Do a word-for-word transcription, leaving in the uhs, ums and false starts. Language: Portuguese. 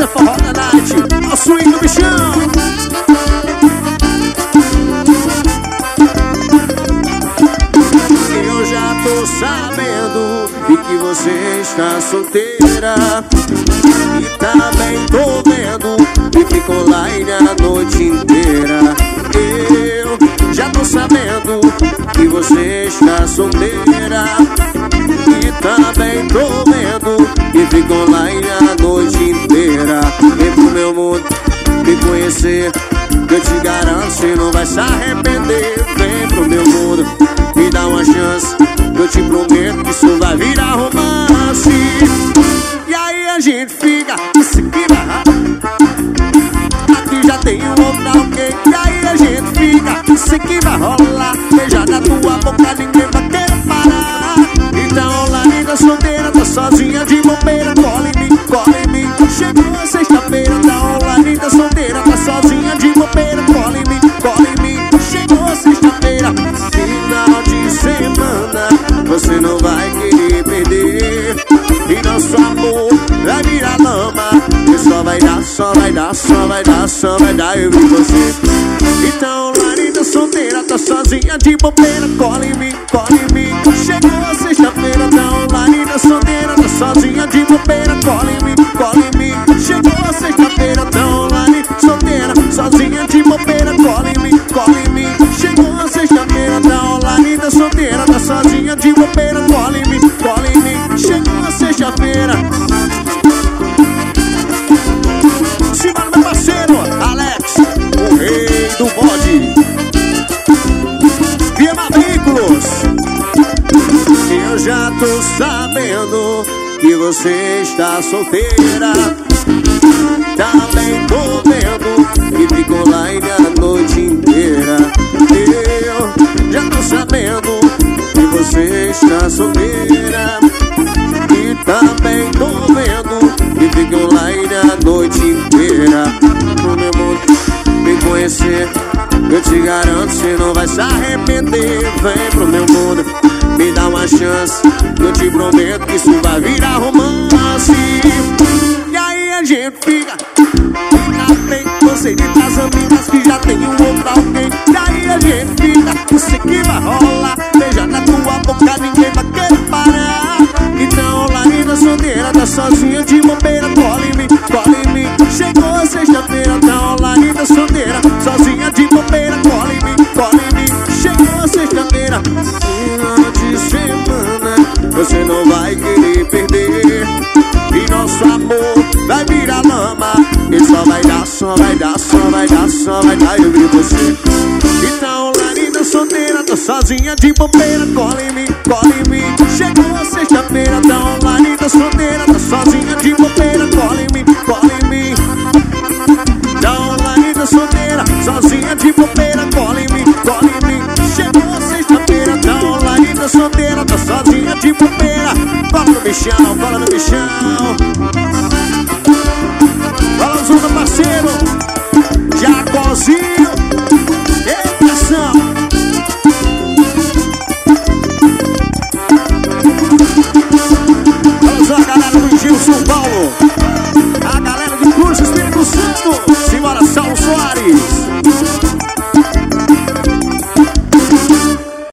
é Forró da Night, ao swing do bichão. Eu já tô sabendo de que você está solteira, e também tô vendo que ficou online a noite inteira. Eu já tô sabendo que você está solteira, e também tô vendo que ficou online a noite inteira. Vem pro meu mundo me conhecer, que eu te garanto, você não vai se arrepender. Vem pro meu mundo, me dá uma chance, que eu te prometo que isso vai virar romance. E aí a gente fica, isso aqui vai, aqui já tem um outro alguém. E aí a gente fica, isso aqui vai rolar. Beijar na tua boca, ninguém vai querer parar. Então lá linda solteira, tá sozinha de bobeira, cola em mim, cola em mim. Chegou a sexta-feira, tá online, tá solteira, tá sozinha de bobeira, cola em mim, cola em mim. Chegou a sexta-feira, final de semana, você não vai querer perder. E nosso amor vai virar lama, e só vai dar, só vai dar, só vai dar, só vai dar eu e você. Então Larida solteira, tá sozinha de bobeira, cola em mim, cola em mim. Chegou a sexta-feira, tá Larida solteira, tá sozinha de bobeira, cola em mim, cola em mim. Chegou a sexta-feira, tá Larida solteira, sozinha de bobeira, cola em mim, cola em mim. Chegou a sexta-feira, tá Larida solteira, tá sozinha de bobeira, cola em mim, cola em mim. Chegou a sexta-feira. Simbora, meu parceiro Alex, o rei do bode, Viema Veículos. Eu já tô sabendo que você está solteira, também tô vendo que ficou online a noite inteira. Eu já tô sabendo que você está solteira, e também tô vendo que ficou online a noite inteira. No meu mundo me conhecer, eu te garanto, você não vai se arrepender. Vem pro meu mundo, me dá uma chance, eu te prometo que isso vai virar romance. E aí a gente fica, fica bem, você de das amigas que já tem um outro alguém. E aí a gente fica, isso aqui vai rolar. Beija na tua boca, ninguém vai querer parar. Então Larida solteira, tá sozinha de bobeira, cola em mim, cola em mim. Chegou a sexta-feira, tá Larida solteira, sozinha de bobeira, cola em mim, cola em mim. Chegou a sexta-feira, final de semana, você não vai querer perder. E nosso amor vai virar lama, e só vai dar, só vai dar, só vai dar, só vai dar eu e você. Então Larida solteira, tá sozinha de bobeira, cola em mim, cola em mim. Chegou a sexta-feira, tá Larida solteira, tá sozinha de bobeira, cola em mim, cola em mim. Tá Larida solteira, sozinha de bobeira, cola em mim, cola em mim. Chegou a sexta-feira, tá Larida solteira, tá sozinha de bobeira. Cola no bichão, cola no bichão.